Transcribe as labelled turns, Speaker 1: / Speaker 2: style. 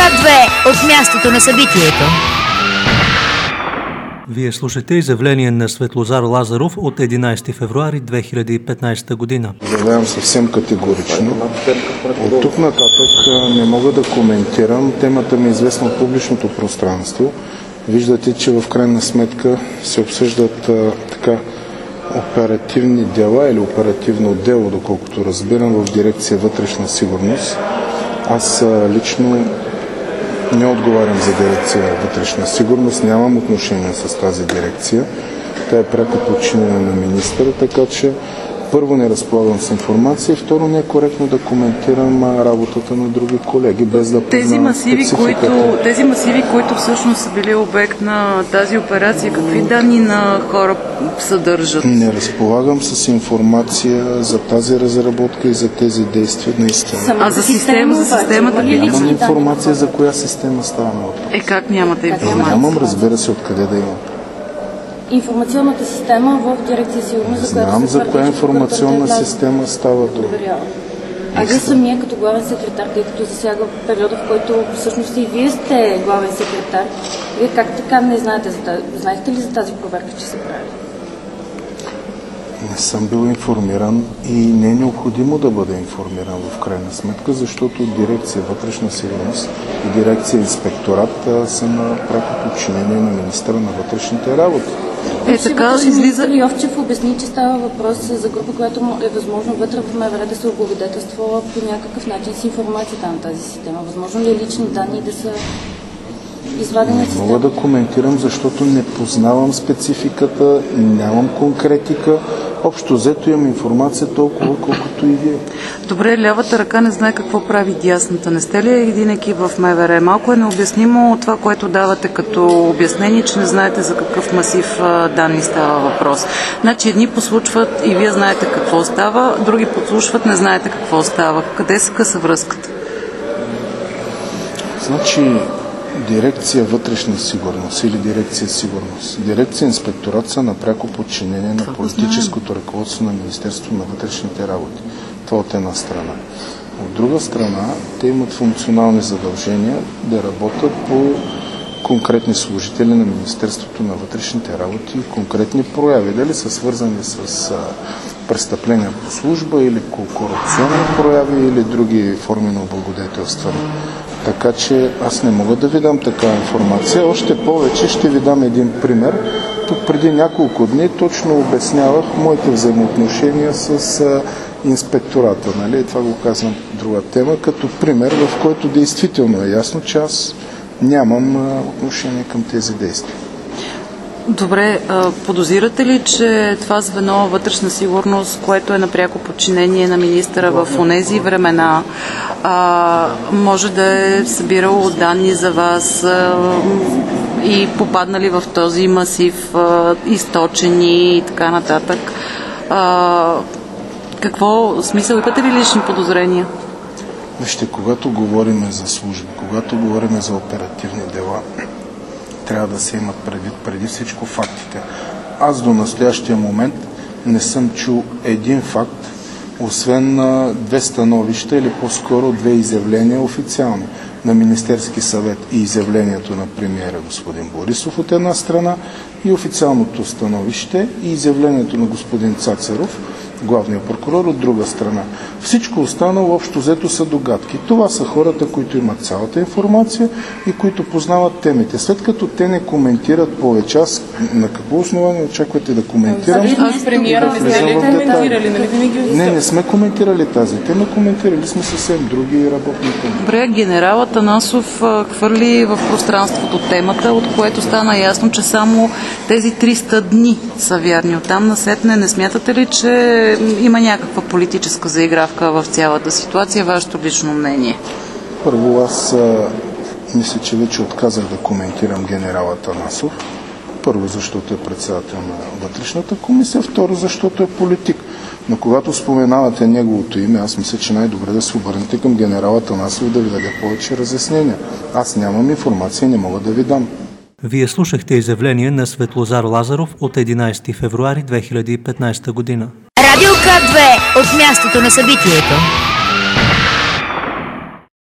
Speaker 1: К2 от мястото на събитието.
Speaker 2: Вие слушате изявление на Светлозар Лазаров от 11 февруари 2015 година.
Speaker 3: Заявявам съвсем категорично. От тук нататък не мога да коментирам. Темата ми е известна от публичното пространство. Виждате, че в крайна сметка се обсъждат оперативни дела или оперативно дело, доколкото разбирам, в дирекция вътрешна сигурност. Аз лично не отговарям за дирекция вътрешна сигурност, нямам отношение с тази дирекция. Тя е пряко подчинена на министъра, така че първо не разполагам с информация и второ не е коректно да коментирам работата на други колеги, без да познавам спецификата.
Speaker 4: Тези масиви, които всъщност са били обект на тази операция, какви данни на хора съдържат?
Speaker 3: Не разполагам с информация за тази разработка и за тези действия наистина.
Speaker 4: А за системата ли?
Speaker 3: Нямам информация за коя система става въпрос.
Speaker 4: Как нямате информация?
Speaker 3: Нямам, разбира се, откъде да имам.
Speaker 5: Информационната система в дирекция сигурност, за която
Speaker 3: знам за коя информационна система става дума.
Speaker 5: А вие самия като главен секретар, тъй като засяга периода, в който всъщност и вие сте главен секретар, вие как така не знаете за тази? Знаете ли за тази проверка, че се прави?
Speaker 3: Не съм бил информиран и не е необходимо да бъда информиран в крайна сметка, защото дирекция вътрешна сигурност и дирекция инспекторат са на пряко подчинение на министъра на вътрешните работи.
Speaker 4: Така излиза.
Speaker 5: Йовчев обясни, че става въпрос за група, която е възможно вътре в МВР да се облагодетелства по някакъв начин с информацията на тази система. Възможно ли е лични данни да са извадени от системата?
Speaker 3: Не мога да коментирам, защото не познавам спецификата, нямам конкретика. Общо взето имам информация толкова, колкото и вие.
Speaker 4: Добре, лявата ръка не знае какво прави дясната. Не сте ли един екип в МВР? Малко е необяснимо това, което давате като обяснение, че не знаете за какъв масив данни става въпрос. Значи едни послушват и вие знаете какво става, други послушват, не знаете какво става. Къде се къса връзката?
Speaker 3: Значи дирекция вътрешна сигурност или дирекция сигурност. Дирекция инспекторат са на пряко подчинение на политическото ръководство на Министерството на вътрешните работи. Това от една страна. От друга страна, те имат функционални задължения да работят по конкретни служители на Министерството на вътрешните работи и конкретни прояви. Дали са свързани с престъпления по служба или корупционни прояви или други форми на облагодетелстване. Така че аз не мога да ви дам такава информация. Още повече ще ви дам един пример. Тук преди няколко дни точно обяснявах моите взаимоотношения с инспектората. Нали? Това го казвам друга тема, като пример, в който действително е ясно, че аз нямам отношение към тези действия.
Speaker 4: Добре, подозирате ли, че това звено вътрешна сигурност, което е на пряко подчинение на министъра в онези времена, може да е събирало данни за вас и попаднали в този масив, източени и така нататък? Какво смисъл? Имате ли лични подозрения?
Speaker 3: Вижте, когато говорим за служби, когато говорим за оперативни дела, трябва да се имат предвид преди всичко фактите. Аз до настоящия момент не съм чул един факт, освен две становища или по-скоро две изявления официални на Министерски съвет и изявлението на премиера господин Борисов от една страна и официалното становище и изявлението на господин Цацаров, главният прокурор, от друга страна. Всичко останало общо взето са догадки. Това са хората, които имат цялата информация и които познават темите. След като те не коментират повече, аз на какво основание очаквате да коментирам?
Speaker 4: Аз премиера не сте ли коментирали?
Speaker 3: Не сме коментирали тази тема, коментирали сме съвсем други работни теми.
Speaker 4: Добре, генерал Атанасов хвърли в пространството темата, от което стана ясно, че само тези 300 дни са вярни. Оттам насетне не смятате ли, че има някаква политическа заигравка в цялата ситуация? Вашето лично мнение?
Speaker 3: Първо, аз мисля, че вече отказах да коментирам генерал Атанасов. Първо, защото е председател на вътрешната комисия. Второ, защото е политик. Но когато споменавате неговото име, аз мисля, че най-добре да се обърнете към генерал Атанасов да ви даде повече разяснения. Аз нямам информация и не мога да ви дам.
Speaker 2: Вие слушахте изявление на Светлозар Лазаров от 11 февруари 2015 година.
Speaker 1: Радио К2 от мястото на събитието.